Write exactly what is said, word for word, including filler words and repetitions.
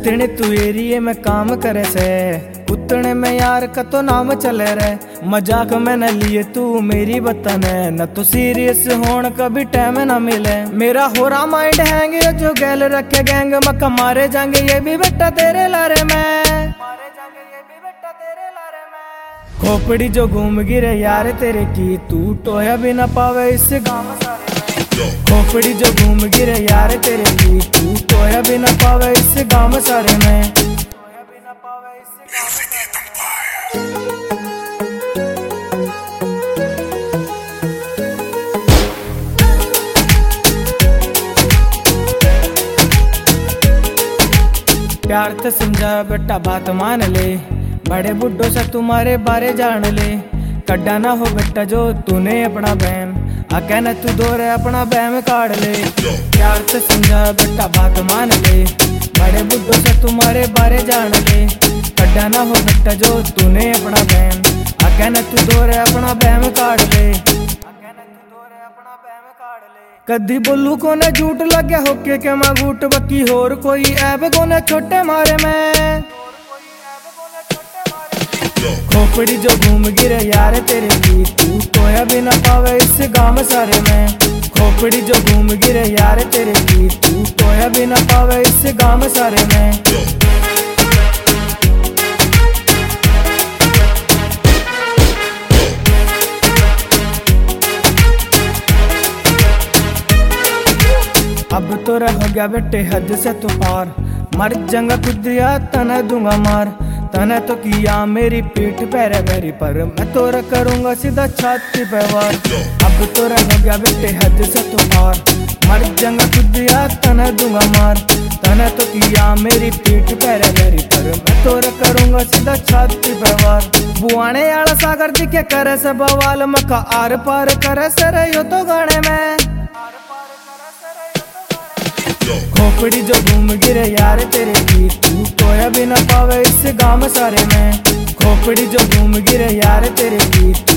जितने तू एरिए में काम करे से उतने में यार का तो नाम चले रे। मजाक में न लिए तू मेरी बतन है, न तो सीरियस होने कभी टाइम ना मिले। मेरा हो रहा माइंड हैंग जो गैल रखे गैंग मक्का मारे जाएंगे ये भी बेटा तेरे लारे में। खोपड़ी जो घूम गिरे यार तेरे की तू टोया भी ना पावे इस गाँव सारे में। खोपड़ी जो घूम गिरे यार तेरे की तू टोया भी ना पावे इस गाँव सारे में। प्यार से समझा बेटा बात मान ले, बड़े बुड्ढों से तुम्हारे बारे जान ले। कड्डा ना हो बेटा जो तूने अपना बहन आके न तू दोरे अपना बहम काट ले। प्यार से समझा बेटा बात मान ले, बड़े बुड्ढों से तुम्हारे बारे जान ले। कड्डा ना हो बेटा जो तूने अपना बहन आके न तू दोरे अपना बहम काट ले। कदी बोलू को ने झूठ लगे होके के मैं घूट बकी होर कोई ऐब को ने छोटे मारे में। खोपड़ी जो घूम गिरे यार तेरे की तू टोया भी ना पावे इस गाँव सारे में। खोपड़ी जो घूम गिरे यार तेरे की तू टोया भी ना पावे इस गाँव सारे में। अब तो रह गया बेटे हद से तो पार, मर जंगा खुदिया तना दूंगा मार। तने तो किया मेरी पीठ पैरे पैरी पर मैं तो करूंगा सीधा छाती पे वार। अब तो रह गया बेटे हद से तो पार, मर जंगा खुदिया तना दूंगा मार। तने तो किया मेरी पीठ पैरे पैरी पर मैं तो करूंगा सीधा छाती पे वार। बुआने आला सागर दिखे करे से बवाल मक्का आर पार करे सर यो तो गाने में। खोपड़ी जो घूम गिरे यार तेरे की तू टोया भी ना पावे इस गाँव सारे में। खोपड़ी जो घूम गिरे यार तेरे की